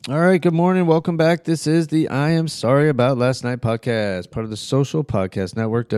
All right, good morning. Welcome back. This is the I Am Sorry About Last Night podcast, part of the Social Podcast Network,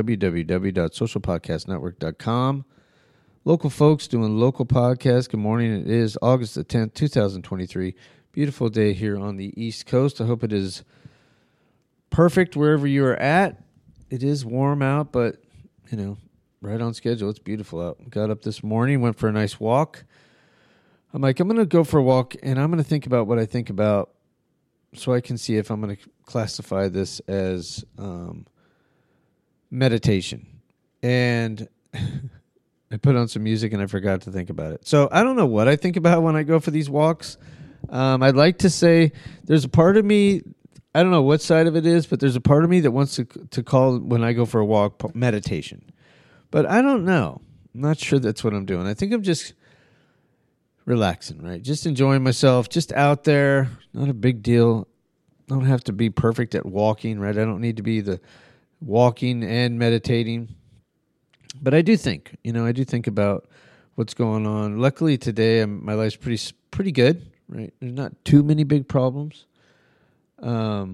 www.socialpodcastnetwork.com. Local folks doing local podcasts. Good morning. It is August the 10th, 2023. Beautiful day here on the East Coast. I hope it is perfect wherever you are at. It is warm out, but, right on schedule. It's beautiful out. Got up this morning, went for a nice walk. I'm going to go for a walk, and I'm going to think about what I think about so I can see if I'm going to classify this as meditation. And I put on some music, and I forgot to think about it. So I don't know what I think about when I go for these walks. I'd like to say there's a part of me, I don't know what side of it is, but there's a part of me that wants to call when I go for a walk meditation. But I don't know. I'm not sure that's what I'm doing. I think I'm just relaxing, right? Just enjoying myself, just out there. Not a big deal. I don't have to be perfect at walking, right? I don't need to be the walking and meditating. But I do think, I do think about what's going on. Luckily today, my life's pretty good, right? There's not too many big problems. So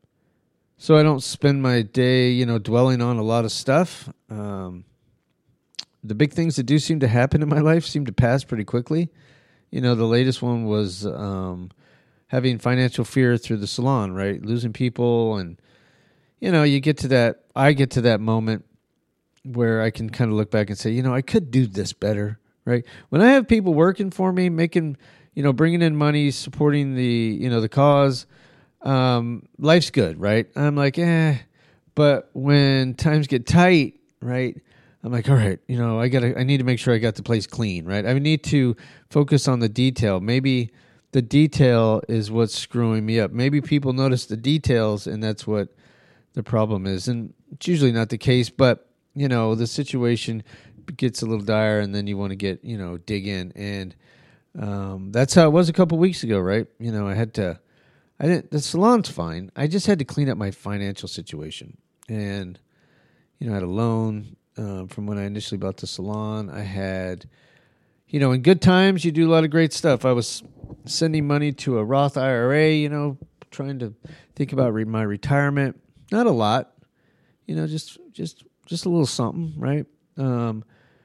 I don't spend my day, dwelling on a lot of stuff. The big things that do seem to happen in my life seem to pass pretty quickly. The latest one was having financial fear through the salon, right? Losing people. And, you get to that, I get to that moment where I can kind of look back and say, I could do this better, right? When I have people working for me, making, bringing in money, supporting the cause, life's good, right? I'm like, but when times get tight, right? I'm like, all right, I need to make sure I got the place clean, right? I need to focus on the detail. Maybe the detail is what's screwing me up. Maybe people notice the details, and that's what the problem is. And it's usually not the case, but, the situation gets a little dire, and then you want to get, dig in. And that's how it was a couple weeks ago, right? The salon's fine. I just had to clean up my financial situation. And, I had a loan from when I initially bought the salon. I had, in good times, you do a lot of great stuff. I was sending money to a Roth IRA, trying to think about my retirement. Not a lot, just a little something, right? Trying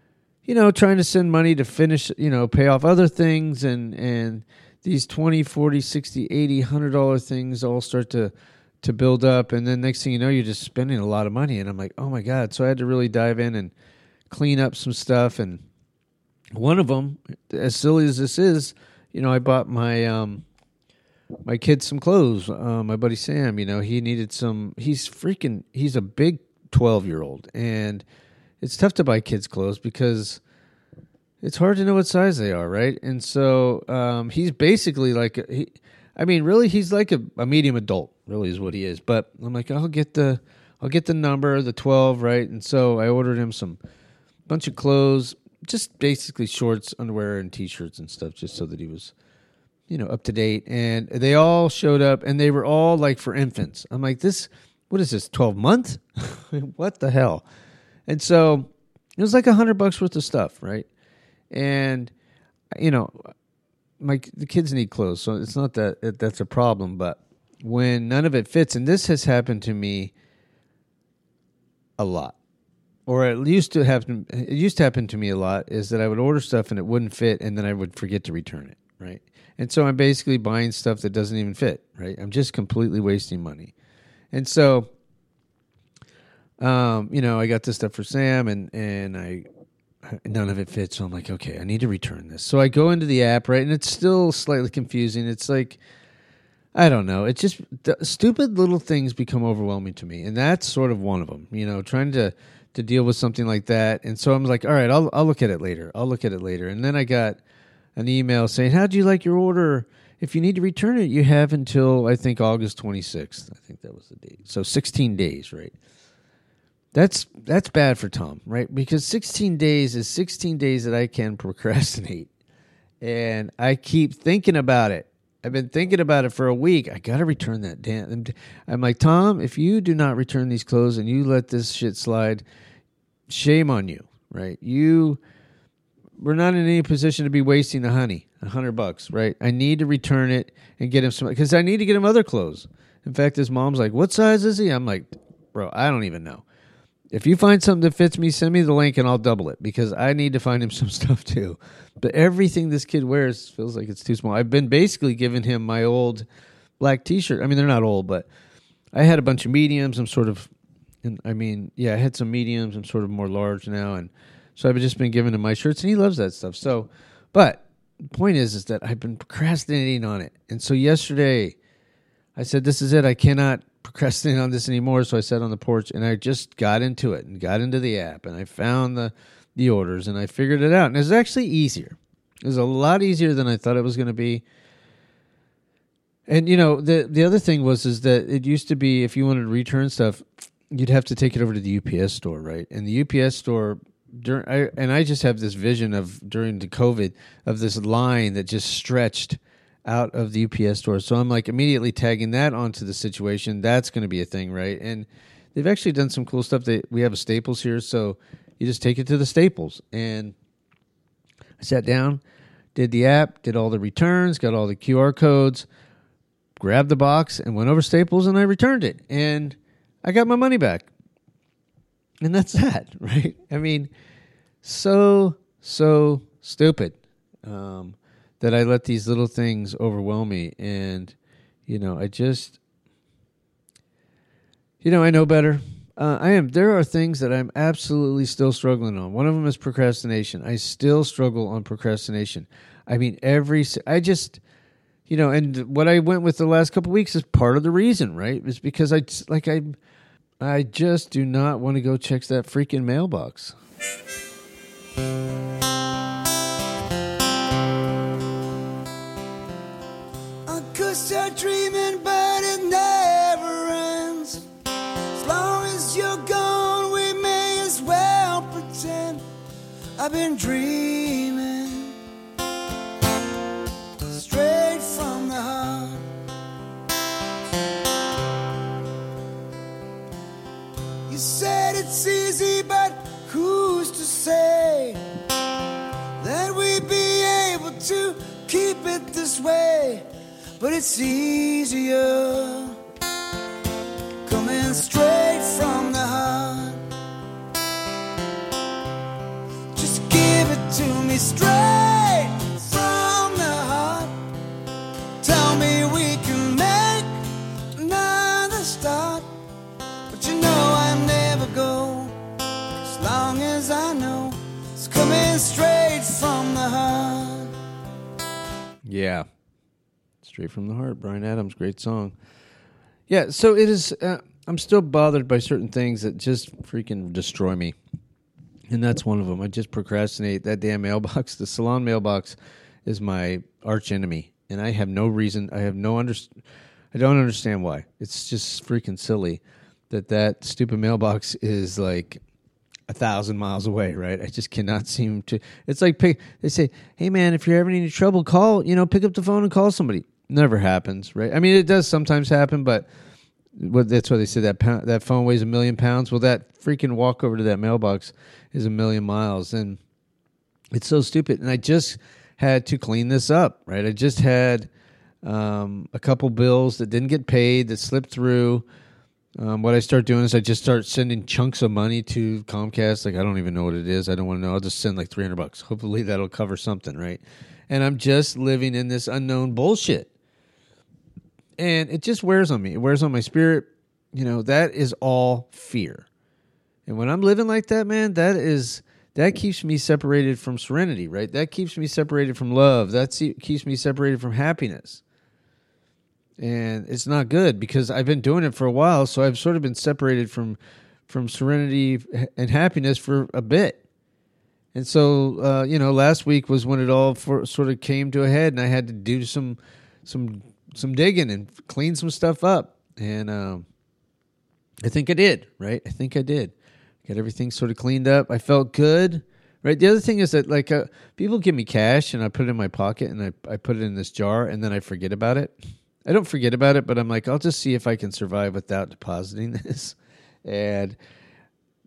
to send money to finish, pay off other things, and these $20, $40, $60, $80, $100 things all start to build up, and then next thing you know, you're just spending a lot of money, and I'm like, oh my God. So I had to really dive in and clean up some stuff, and one of them, as silly as this is, I bought my my kids some clothes. My buddy Sam, he needed some, he's a big 12-year-old, and it's tough to buy kids clothes because it's hard to know what size they are, right? And so he's basically like, he's like a medium adult, really is what he is. But I'm like, I'll get the number, the 12, right? And so I ordered him some bunch of clothes, just basically shorts, underwear, and T-shirts and stuff, just so that he was, up to date. And they all showed up, and they were all like for infants. I'm like, what is this, 12 months? What the hell? And so it was like $100 worth of stuff, right? And, the kids need clothes, so it's not that's a problem. But when none of it fits, and this has happened to me a lot, or it used to happen to me a lot, is that I would order stuff and it wouldn't fit, and then I would forget to return it, right? And so I'm basically buying stuff that doesn't even fit, right? I'm just completely wasting money. And so, I got this stuff for Sam, and none of it fits. So I'm like, okay, I need to return this. So I go into the app, right? And it's still slightly confusing. It's like, I don't know. It's just the stupid little things become overwhelming to me. And that's sort of one of them, trying to deal with something like that. And so I'm like, all right, I'll look at it later. And then I got an email saying, how'd you like your order? If you need to return it, you have until, I think, August 26th. I think that was the date. So 16 days, right? That's bad for Tom, right? Because 16 days is 16 days that I can procrastinate. And I keep thinking about it. I've been thinking about it for a week. I got to return that damn. I'm like, Tom, if you do not return these clothes and you let this shit slide, shame on you, right? You we're not in any position to be wasting the honey, $100, right? I need to return it and get him some, because I need to get him other clothes. In fact, his mom's like, what size is he? I'm like, bro, I don't even know. If you find something that fits me, send me the link and I'll double it, because I need to find him some stuff too. But everything this kid wears feels like it's too small. I've been basically giving him my old black t-shirt. I mean, they're not old, but I had a bunch of mediums. I had some mediums. I'm sort of more large now. And so I've just been giving him my shirts, and he loves that stuff. So, but the point is that I've been procrastinating on it. And so yesterday I said, this is it. I cannot procrastinate on this anymore. So I sat on the porch and I just got into it and got into the app, and I found the orders and I figured it out. And it was actually easier. It was a lot easier than I thought it was going to be. And, the other thing is that it used to be, if you wanted to return stuff, you'd have to take it over to the UPS store, right? And the UPS store, I just have this vision of, during the COVID, of this line that just stretched out of the UPS store. So I'm like immediately tagging that onto the situation. That's going to be a thing, right? And they've actually done some cool stuff. We have a Staples here, so you just take it to the Staples. And I sat down, did the app, did all the returns, got all the QR codes, grabbed the box, and went over Staples, and I returned it. And I got my money back. And that's that, right? I mean, so stupid that I let these little things overwhelm me. And, I know better. There are things that I'm absolutely still struggling on. One of them is procrastination. I still struggle on procrastination. I mean, and what I went with the last couple of weeks is part of the reason, right? It's because I just do not want to go check that freaking mailbox. I could start dreaming, but it never ends. As long as you're gone, we may as well pretend I've been dreaming straight from the heart. You said it's easy, but who's to say that we'd be able to keep it this way? But it's easier coming straight from the heart. Just give it to me straight from the heart. Tell me we can make another start. But I never go, as long as I know it's coming straight from the heart. Yeah. Straight from the Heart, Bryan Adams, great song. Yeah, so it is, I'm still bothered by certain things that just freaking destroy me. And that's one of them. I just procrastinate. That damn mailbox, the salon mailbox, is my arch enemy. And I have no reason, I don't understand why. It's just freaking silly that stupid mailbox is like 1,000 miles away, right? I just cannot seem to. It's like they say, hey man, if you're having any trouble, call, pick up the phone and call somebody. Never happens, right? I mean, it does sometimes happen, but that's why they say that phone weighs 1,000,000 pounds. Well, that freaking walk over to that mailbox is 1,000,000 miles, and it's so stupid. And I just had to clean this up, right? I just had a couple bills that didn't get paid that slipped through. What I start doing is I just start sending chunks of money to Comcast. Like, I don't even know what it is. I don't want to know. I'll just send like $300. Hopefully that'll cover something, right? And I'm just living in this unknown bullshit. And it just wears on me. It wears on my spirit. That is all fear. And when I'm living like that, man, that keeps me separated from serenity, right? That keeps me separated from love. That keeps me separated from happiness. And it's not good because I've been doing it for a while, so I've sort of been separated from serenity and happiness for a bit. And so, last week was when it all sort of came to a head, and I had to do some digging and clean some stuff up. And I think I did, right? I think I did. Got everything sort of cleaned up. I felt good, right? The other thing is that people give me cash, and I put it in my pocket, and I put it in this jar, and then I forget about it. I don't forget about it, but I'm like, I'll just see if I can survive without depositing this. And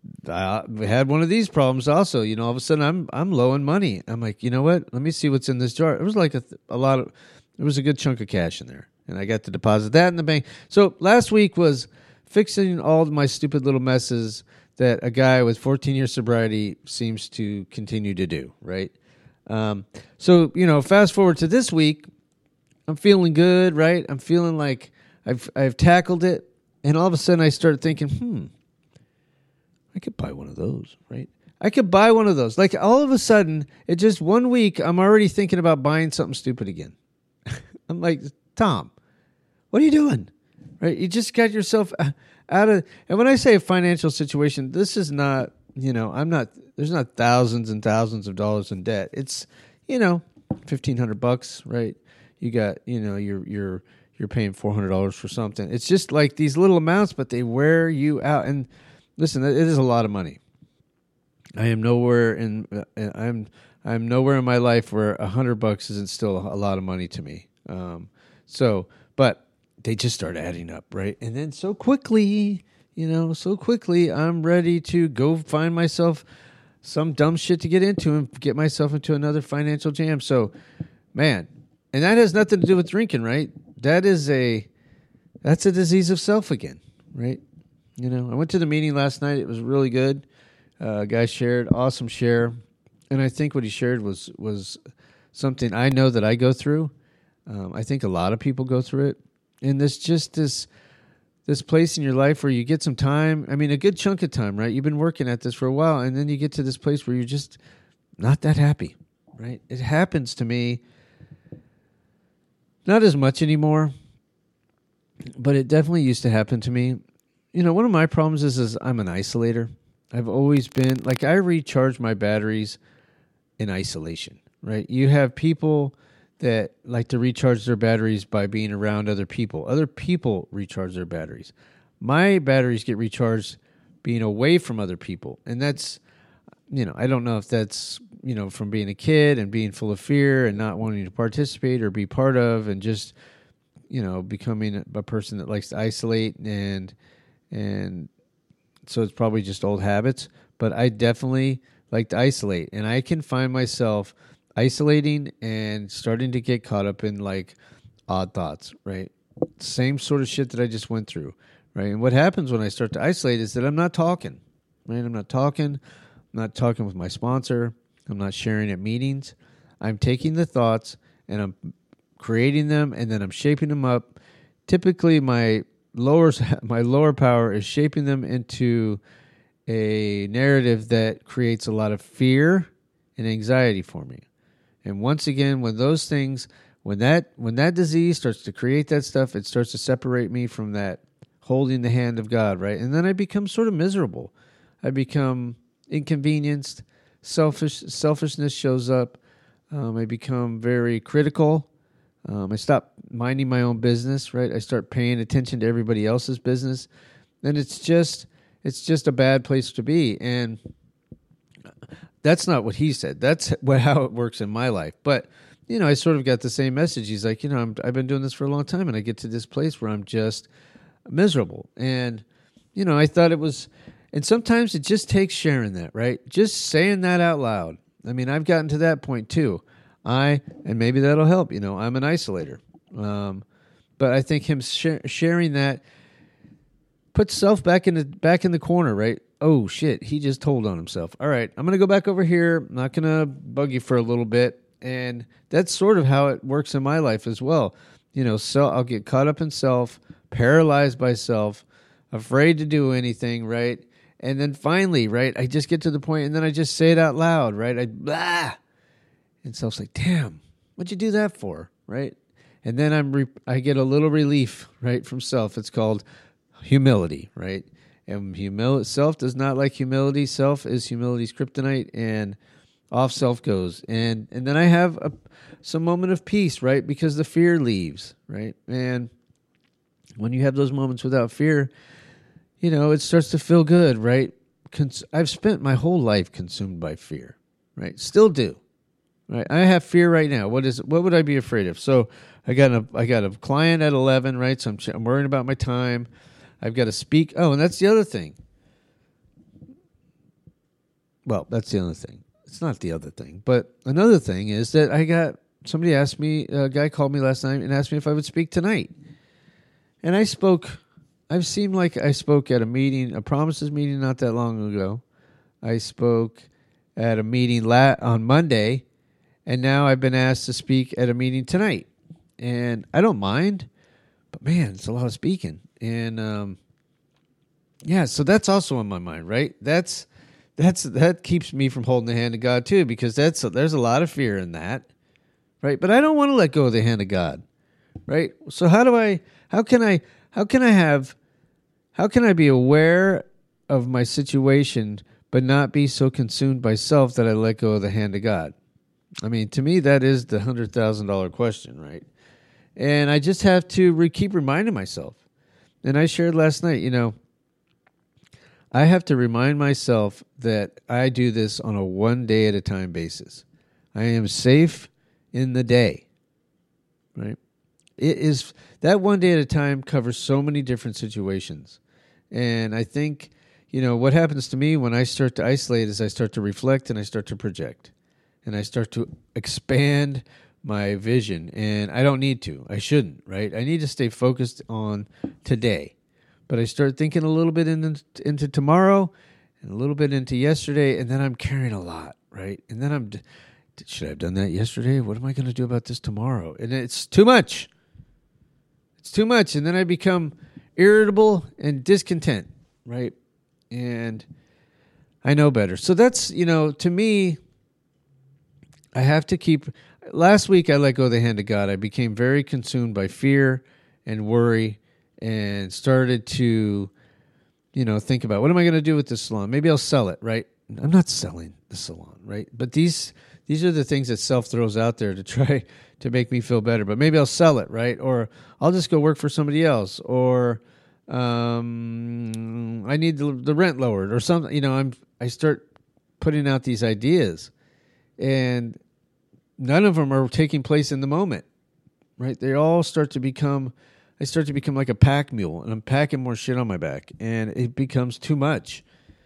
we had one of these problems also. All of a sudden I'm low on money. I'm like, you know what? Let me see what's in this jar. It was like a lot of, it was a good chunk of cash in there, and I got to deposit that in the bank. So last week was fixing all of my stupid little messes that a guy with 14 years sobriety seems to continue to do, right? So, fast forward to this week, I'm feeling good, right? I'm feeling like I've tackled it, and all of a sudden I start thinking, I could buy one of those, right? I could buy one of those. Like all of a sudden, it just 1 week, I'm already thinking about buying something stupid again. I'm like, Tom, what are you doing? Right? You just got yourself out of, and when I say a financial situation, this is not, there's not thousands and thousands of dollars in debt. It's, $1,500, right? You got, you're paying $400 for something. It's just like these little amounts, but they wear you out. And listen, it is a lot of money. I am nowhere in, I'm nowhere in my life where $100 isn't still a lot of money to me. But they just start adding up, right? And then so quickly, I'm ready to go find myself some dumb shit to get into and get myself into another financial jam. So, man, and that has nothing to do with drinking, right? That's a disease of self again, right? I went to the meeting last night. It was really good. A guy shared, awesome share. And I think what he shared was something I know that I go through. I think a lot of people go through it. And there's just this place in your life where you get some time. I mean, a good chunk of time, right? You've been working at this for a while, and then you get to this place where you're just not that happy, right? It happens to me, not as much anymore, but it definitely used to happen to me. One of my problems is I'm an isolator. I've always been, like, I recharge my batteries in isolation, right? You have people that like to recharge their batteries by being around other people. Other people recharge their batteries. My batteries get recharged being away from other people. And that's, I don't know if that's, from being a kid and being full of fear and not wanting to participate or be part of and just, becoming a person that likes to isolate and so it's probably just old habits. But I definitely like to isolate, and I can find myself isolating and starting to get caught up in like odd thoughts, right? Same sort of shit that I just went through, right? And what happens when I start to isolate is that I'm not talking, right? I'm not talking with my sponsor. I'm not sharing at meetings. I'm taking the thoughts and I'm creating them, and then I'm shaping them up. Typically, my lower power is shaping them into a narrative that creates a lot of fear and anxiety for me. And once again, when those things, when that disease starts to create that stuff, it starts to separate me from that holding the hand of God, right? And then I become sort of miserable. I become inconvenienced. Selfishness shows up. I become very critical. I stop minding my own business, right? I start paying attention to everybody else's business. And it's just a bad place to be. And that's not what he said. That's how it works in my life. But, I sort of got the same message. He's like, I've been doing this for a long time, and I get to this place where I'm just miserable. And, I thought it was, and sometimes it just takes sharing that, right? Just saying that out loud. I mean, I've gotten to that point too. And maybe that'll help. I'm an isolator. But I think him sharing that puts self back in the corner, right? Oh, shit, he just told on himself. All right, I'm going to go back over here. I'm not going to bug you for a little bit. And that's sort of how it works in my life as well. So I'll get caught up in self, paralyzed by self, afraid to do anything, right? And then finally, right, I just get to the point, and then I just say it out loud, right? And self's like, damn, what'd you do that for, right? And then I get a little relief, right, from self. It's called humility, right? And self does not like humility. Self is humility's kryptonite, and off self goes. And then I have some moment of peace, right? Because the fear leaves, right? And when you have those moments without fear, it starts to feel good, right? I've spent my whole life consumed by fear, right? Still do, right? I have fear right now. What would I be afraid of? So I got a client at 11, right? So I'm worrying about my time. I've got to speak. Oh, and that's the other thing. well, that's the other thing. It's not the other thing. But another thing is that somebody asked me, a guy called me last night and asked me if I would speak tonight. And I've seemed like I spoke at a promises meeting not that long ago. I spoke at a meeting on Monday, and now I've been asked to speak at a meeting tonight. And I don't mind, but man, it's a lot of speaking. And yeah, so that's also on my mind, right? That keeps me from holding the hand of God too, because there's a lot of fear in that, right? But I don't want to let go of the hand of God, right? So how can I be aware of my situation but not be so consumed by self that I let go of the hand of God? I mean, to me, that is the $100,000 question, right? And I just have to keep reminding myself. And I shared last night, I have to remind myself that I do this on a one day at a time basis. I am safe in the day, right? It is that one day at a time covers so many different situations. And I think, what happens to me when I start to isolate is I start to reflect and I start to project and I start to expand my vision. And I don't need to. I shouldn't, right? I need to stay focused on today. But I start thinking a little bit into tomorrow and a little bit into yesterday, and then I'm carrying a lot, right? And then should I have done that yesterday? What am I going to do about this tomorrow? And it's too much. It's too much. And then I become irritable and discontent, right? And I know better. So that's, to me, I have to keep. Last week I let go of the hand of God. I became very consumed by fear and worry and started to, think about what am I going to do with this salon? Maybe I'll sell it, right? I'm not selling the salon, right? But these are the things that self throws out there to try to make me feel better. But maybe I'll sell it, right? Or I'll just go work for somebody else. Or I need the rent lowered or something. I start putting out these ideas, and none of them are taking place in the moment, right? They all start to become. I start to become like a pack mule, and I'm packing more shit on my back, and it becomes too much.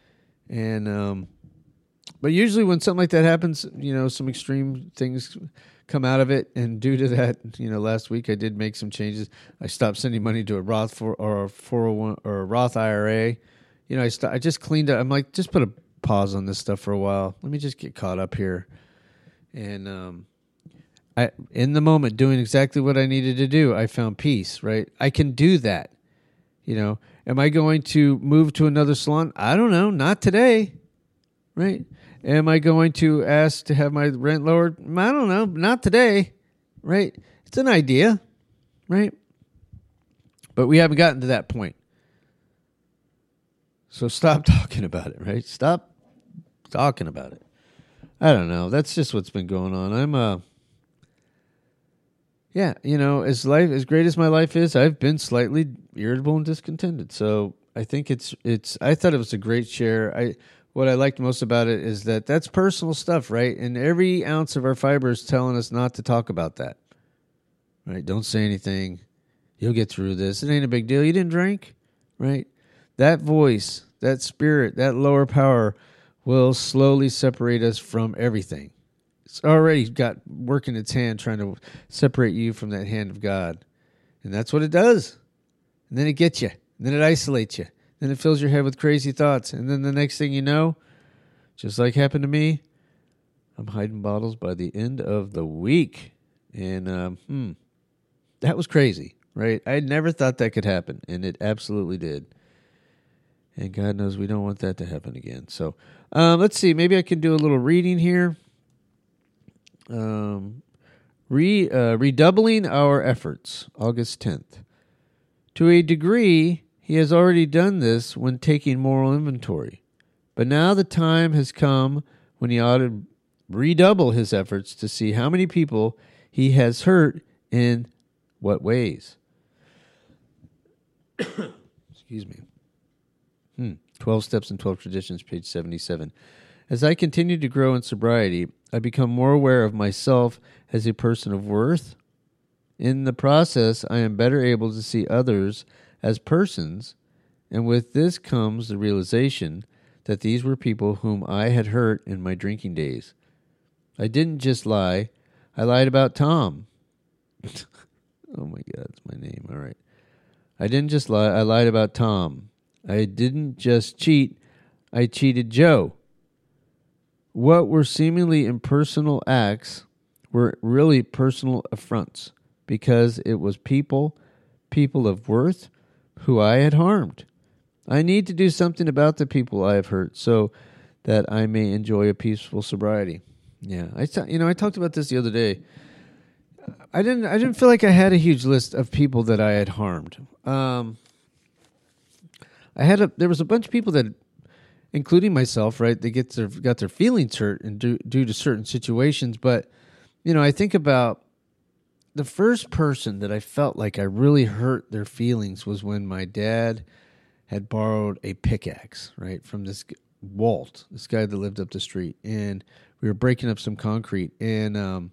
And but usually when something like that happens, some extreme things come out of it, and due to that, last week I did make some changes. I stopped sending money to a Roth or a 401 or a Roth IRA. I just cleaned up. I'm like, just put a pause on this stuff for a while. Let me just get caught up here, and in the moment, doing exactly what I needed to do, I found peace, right? I can do that. Am I going to move to another salon? I don't know. Not today, right? Am I going to ask to have my rent lowered? I don't know. Not today, right? It's an idea, right? But we haven't gotten to that point. So stop talking about it, right? Stop talking about it. I don't know. That's just what's been going on. Yeah, as great as my life is, I've been slightly irritable and discontented. So I think I thought it was a great share. What I liked most about it is that that's personal stuff, right? And every ounce of our fiber is telling us not to talk about that, right? Don't say anything. You'll get through this. It ain't a big deal. You didn't drink, right? That voice, that spirit, that lower power will slowly separate us from everything. It's already got working its hand trying to separate you from that hand of God. And that's what it does. And then it gets you. And then it isolates you. Then it fills your head with crazy thoughts. And then the next thing you know, just like happened to me, I'm hiding bottles by the end of the week. And that was crazy, right? I never thought that could happen. And it absolutely did. And God knows we don't want that to happen again. So let's see. Maybe I can do a little reading here. Redoubling our efforts, August 10th. To a degree, he has already done this when taking moral inventory. But now the time has come when he ought to redouble his efforts to see how many people he has hurt in what ways. Excuse me. 12 Steps and 12 Traditions, page 77. As I continue to grow in sobriety, I become more aware of myself as a person of worth. In the process, I am better able to see others as persons, and with this comes the realization that these were people whom I had hurt in my drinking days. I didn't just lie. I lied about Tom. Oh my God, it's my name. All right. I didn't just lie. I lied about Tom. I didn't just cheat. I cheated Joe. What were seemingly impersonal acts were really personal affronts because it was people of worth, who I had harmed. I need to do something about the people I have hurt so that I may enjoy a peaceful sobriety. Yeah, I talked about this the other day. I didn't feel like I had a huge list of people that I had harmed. There was a bunch of people that, including myself, right? They got their feelings hurt and due to certain situations. But I think about the first person that I felt like I really hurt their feelings was when my dad had borrowed a pickaxe, right, from this Walt, this guy that lived up the street, and we were breaking up some concrete. And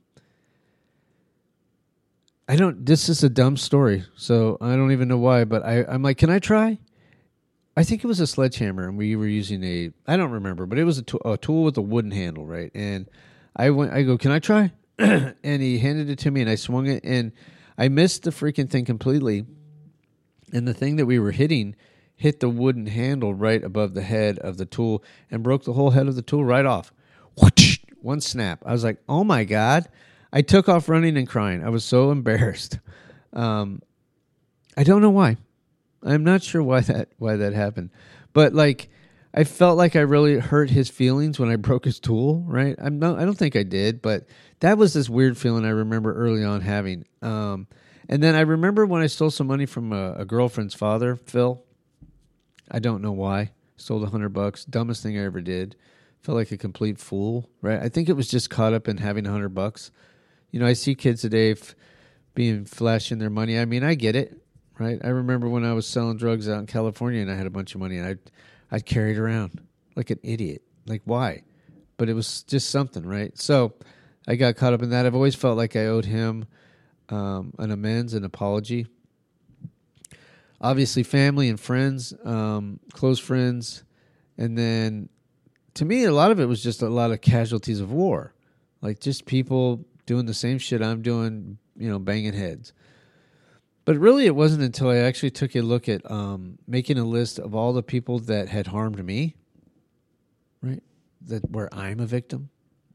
this is a dumb story, so I don't even know why, but I'm like, can I try? I think it was a sledgehammer, and we were using I don't remember, but it was a tool with a wooden handle, right? And I go, can I try? And he handed it to me, and I swung it, and I missed the freaking thing completely. And the thing that we were hitting hit the wooden handle right above the head of the tool and broke the whole head of the tool right off. Whoosh! One snap. I was like, oh my God. I took off running and crying. I was so embarrassed. I don't know why. I'm not sure why that happened. But like, I felt like I really hurt his feelings when I broke his tool, right? I don't think I did, but that was this weird feeling I remember early on having. And then I remember when I stole some money from a girlfriend's father, Phil. I don't know why. Stole $100. Dumbest thing I ever did. Felt like a complete fool, right? I think it was just caught up in having $100. I see kids today being flashing their money. I mean, I get it, right? I remember when I was selling drugs out in California and I had a bunch of money and I'd carry it around like an idiot. Like, why? But it was just something, right? So I got caught up in that. I've always felt like I owed him an amends, an apology. Obviously, family and friends, close friends. And then, to me, a lot of it was just a lot of casualties of war. Like, just people doing the same shit I'm doing, banging heads. But really, it wasn't until I actually took a look at making a list of all the people that had harmed me, right? Where I'm a victim,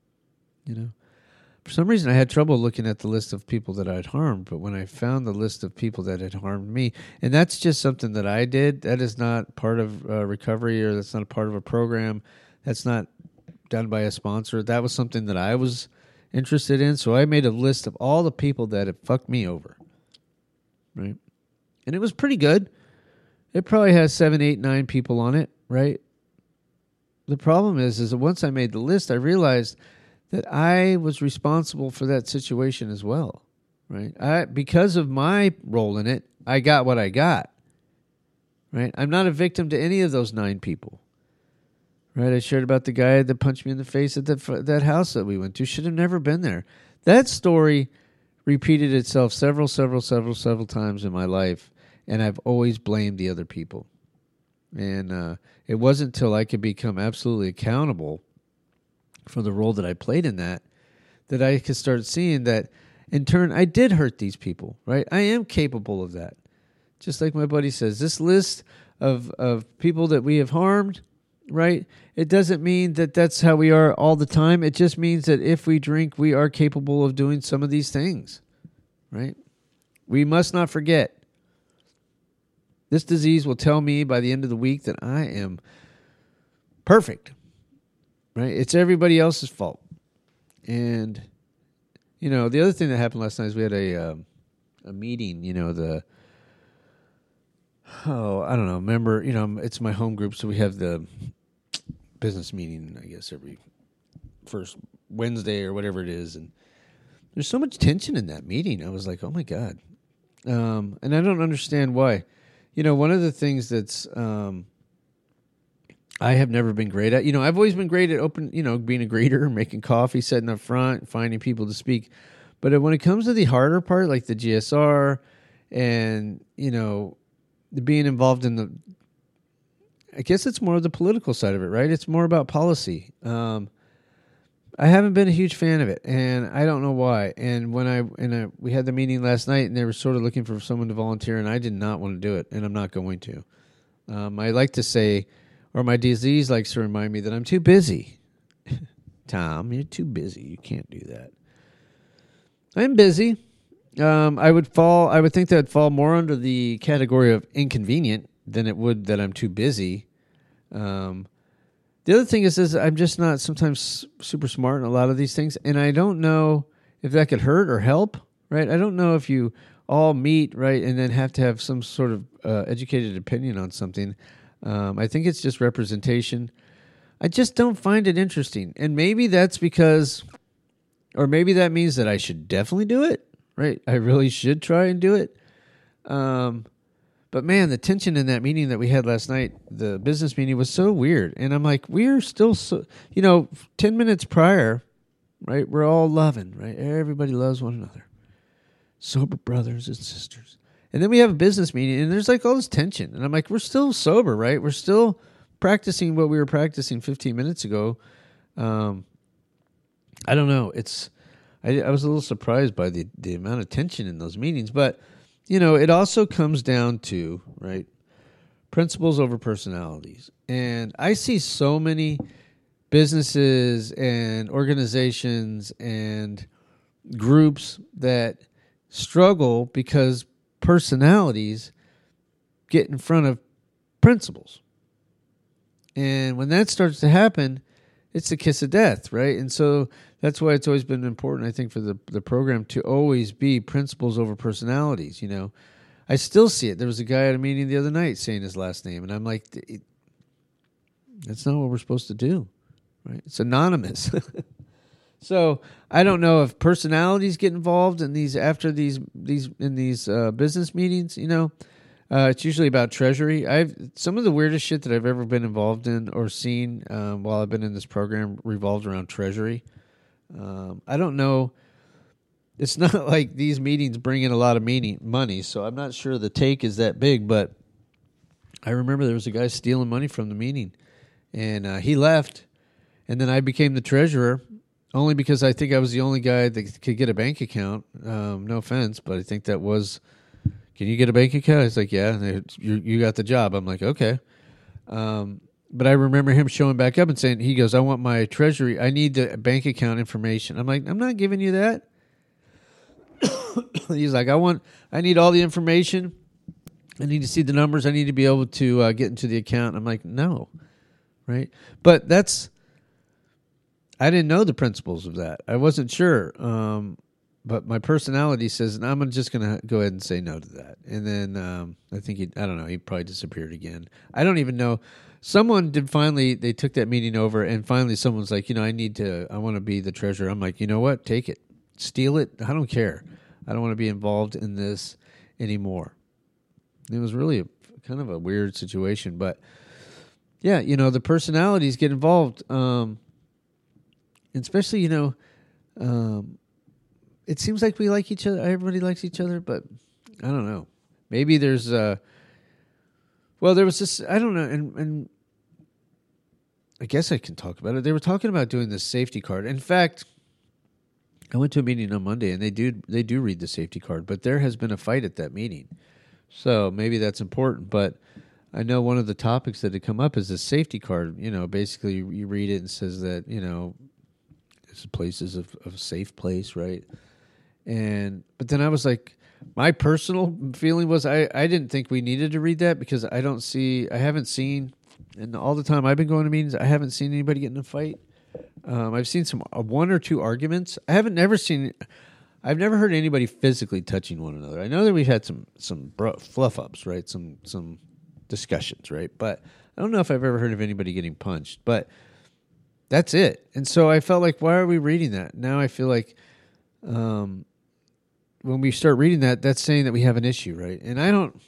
For some reason, I had trouble looking at the list of people that I'd harmed, but when I found the list of people that had harmed me, and that's just something that I did, that is not part of recovery, or that's not a part of a program, that's not done by a sponsor. That was something that I was interested in, so I made a list of all the people that had fucked me over, right? And it was pretty good. It probably has 7, 8, 9 people on it, right? The problem is that once I made the list, I realized that I was responsible for that situation as well, right? Because of my role in it, I got what I got, right? I'm not a victim to any of those 9 people, right? I shared about the guy that punched me in the face at that house that we went to. Should have never been there. That story repeated itself several times in my life, and I've always blamed the other people. And it wasn't until I could become absolutely accountable for the role that I played in that I could start seeing that, in turn, I did hurt these people, right? I am capable of that. Just like my buddy says, this list of people that we have harmed, right? It doesn't mean that that's how we are all the time. It just means that if we drink, we are capable of doing some of these things, right? We must not forget. This disease will tell me by the end of the week that I am perfect. Right? It's everybody else's fault. And, the other thing that happened last night is we had a meeting, I don't know, remember, it's my home group, so we have the business meeting, I guess, every first Wednesday or whatever it is. And there's so much tension in that meeting. I was like, oh my God. And I don't understand why. One of the things that's... I have never been great at. I've always been great at being a greeter, making coffee, sitting up front, finding people to speak. But when it comes to the harder part, like the GSR and, being involved in I guess it's more the political side of it, right? It's more about policy. I haven't been a huge fan of it, and I don't know why. And when we had the meeting last night, and they were sort of looking for someone to volunteer, and I did not want to do it, and I'm not going to. I like to say, or my disease likes to remind me that I'm too busy. Tom, you're too busy. You can't do that. I'm busy. I would think that would fall more under the category of inconvenient than it would that I'm too busy. The other thing is I'm just not sometimes super smart in a lot of these things, and I don't know if that could hurt or help, right? I don't know if you all meet, right, and then have to have some sort of educated opinion on something. I think it's just representation. I just don't find it interesting, and maybe that's because, or maybe that means that I should definitely do it, right? I really should try and do it. But man, the tension in that meeting that we had last night, the business meeting, was so weird. And I'm like, we're still 10 minutes prior, right? We're all loving, right? Everybody loves one another. Sober brothers and sisters. And then we have a business meeting, and there's like all this tension. And I'm like, we're still sober, right? We're still practicing what we were practicing 15 minutes ago. I don't know. I was a little surprised by the amount of tension in those meetings, but it also comes down to, right, principles over personalities. And I see so many businesses and organizations and groups that struggle because personalities get in front of principles. And when that starts to happen, it's the kiss of death, right? And so that's why it's always been important, I think, for the program to always be principles over personalities. I still see it. There was a guy at a meeting the other night saying his last name, and I'm like, that's not what we're supposed to do, right? It's anonymous. So I don't know if personalities get involved in these business meetings. It's usually about treasury. Some of the weirdest shit that I've ever been involved in or seen while I've been in this program revolved around treasury. I don't know. It's not like these meetings bring in a lot of money, so I'm not sure the take is that big. But I remember there was a guy stealing money from the meeting, and he left, and then I became the treasurer only because I think I was the only guy that could get a bank account. No offense, but I think that was. Can you get a bank account? He's like, yeah. You got the job. I'm like, okay. But I remember him showing back up and saying, he goes, I want my treasury. I need the bank account information. I'm like, I'm not giving you that. He's like, I need all the information. I need to see the numbers. I need to be able to get into the account. I'm like, no. Right. But I didn't know the principles of that. I wasn't sure. But my personality says, and I'm just going to go ahead and say no to that. And then I think he probably disappeared again. I don't even know. Someone did finally, they took that meeting over, and finally someone's like, I want to be the treasurer. I'm like, you know what? Take it. Steal it. I don't care. I don't want to be involved in this anymore. It was really kind of a weird situation. But yeah, the personalities get involved. Especially, it seems like we like each other. Everybody likes each other, but I don't know. Maybe there's there was this, I don't know, and I guess I can talk about it. They were talking about doing this safety card. In fact, I went to a meeting on Monday, and they do read the safety card, but there has been a fight at that meeting. So maybe that's important, but I know one of the topics that had come up is the safety card. Basically you read it and says that, this place is a safe place, right? But then I was like, my personal feeling was I didn't think we needed to read that because I haven't seen, and all the time I've been going to meetings, I haven't seen anybody get in a fight. I've seen one or two arguments. I've never heard anybody physically touching one another. I know that we've had some fluff ups, right? Some discussions, right? But I don't know if I've ever heard of anybody getting punched, but that's it. And so I felt like, why are we reading that? Now I feel like when we start reading that, that's saying that we have an issue, right? And I don't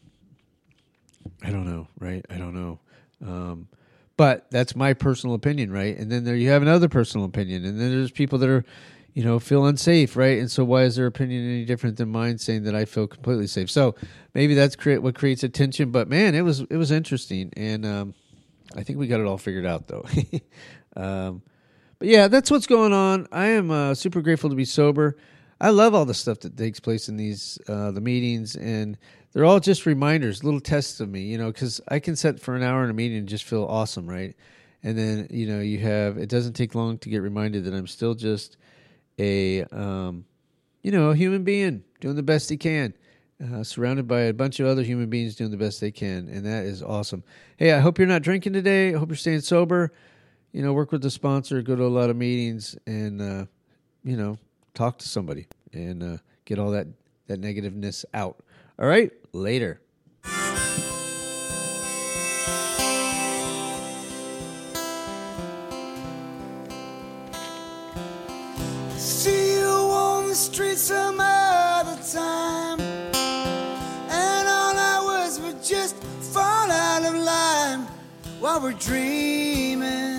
know, right? I don't know. But that's my personal opinion, right? And then there you have another personal opinion. And then there's people that are, feel unsafe, right? And so why is their opinion any different than mine saying that I feel completely safe? So maybe that's what creates a tension. But man, it was interesting, and I think we got it all figured out though. But yeah, that's what's going on. I am super grateful to be sober. I love all the stuff that takes place in these the meetings, and they're all just reminders, little tests of me, because I can sit for an hour in a meeting and just feel awesome, right? And then it doesn't take long to get reminded that I'm still just a human being doing the best he can, surrounded by a bunch of other human beings doing the best they can, and that is awesome. Hey, I hope you're not drinking today. I hope you're staying sober. Work with the sponsor, go to a lot of meetings, and talk to somebody and get all that negativeness out. All right, later. See you on the street some other time, and all our words would just fall out of line while we're dreaming.